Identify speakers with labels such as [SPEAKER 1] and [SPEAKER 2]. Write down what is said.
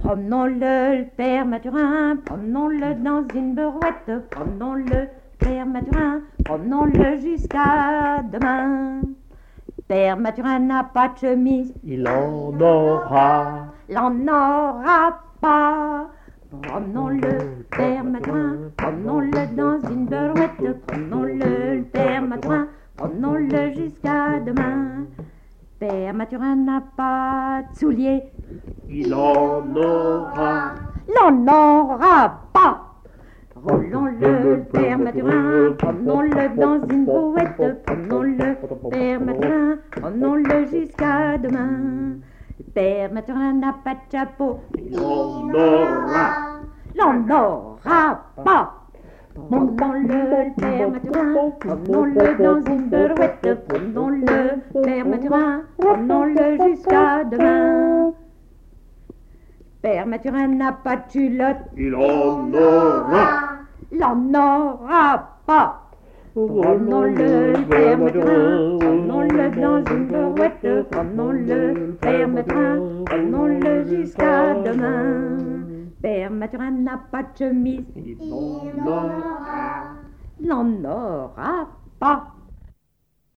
[SPEAKER 1] Promenons-le, père Mathurin, promenons-le dans une brouette, promenons-le, père Mathurin, promenons-le jusqu'à demain. Père Mathurin n'a pas de chemise,
[SPEAKER 2] il en aura
[SPEAKER 1] pas. Promenons-le, père Mathurin, promenons-le dans une brouette, promenons-le, père Mathurin, promenons-le jusqu'à demain. Père Mathurin n'a pas de souliers,
[SPEAKER 2] il en aura
[SPEAKER 1] pas. Roulons-le, père Mathurin, promenons-le dans une brouette, promenons-le, père Mathurin, promenons-le jusqu'à demain. Père Mathurin n'a pas de chapeau,
[SPEAKER 2] il en aura
[SPEAKER 1] pas. Promenons-le, père Mathurin, promenons-le dans une brouette, promenons-le, père Mathurin, promenons-le jusqu'à demain. Père Mathurin n'a pas de culotte,
[SPEAKER 2] il en aura
[SPEAKER 1] pas. Promenons-le, père Mathurin, promenons-le dans une brouette, promenons-le, père Mathurin, promenons-le jusqu'à demain. Père Mathurin n'a pas de chemise,
[SPEAKER 2] il en aura
[SPEAKER 1] n'en aura pas.